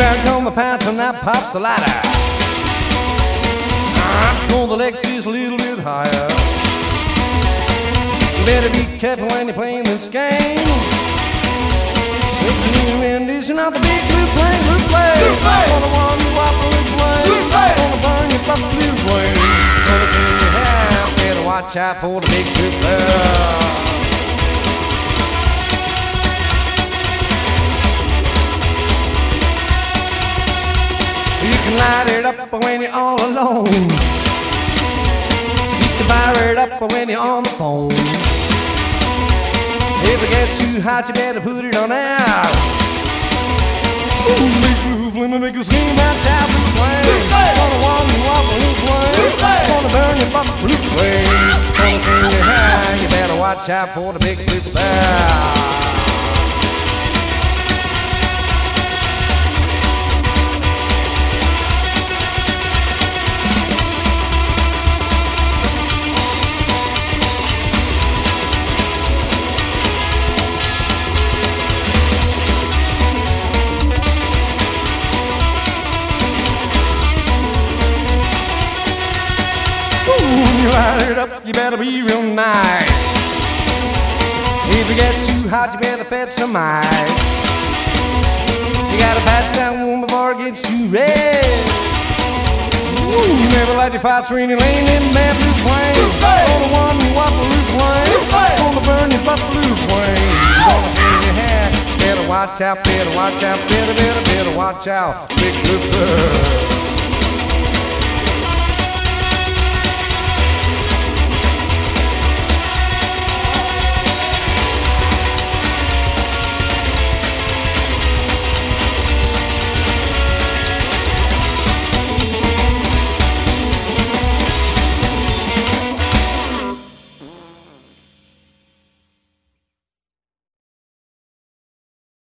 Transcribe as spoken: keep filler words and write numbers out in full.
better come the pants and that pops a ladder. Pull the legs just a little bit higher. You better be careful when you're playing this game. It's a new rendition of the big blue plane, blue plane. Blue plane. On the one you whop a blue plane. Blue plane. On the burn you pop a blue plane. Gonna see you have, better watch out for the big blue plane. You can light it up when you're all alone. You can fire it up when you're on the phone. If it gets too hot, you better put it on out. Ooh, big groove, let me make you scream out, child, blue flame. Wanna warm you up, blue flame. Wanna burn you up, blue flame. Wanna sing you high, you better watch out for the big blue flame. You light it up, you better be real nice. If it gets too hot, you better fetch some ice. You gotta patch that woman before it gets too red. Ooh, you never let your fights when you're laying in bad blue flame. On the one you whop a blue flame. On the burn you pop a blue flame. You gonna sing your hair, better watch out, better watch out, better, better, better watch out. Big blue flame.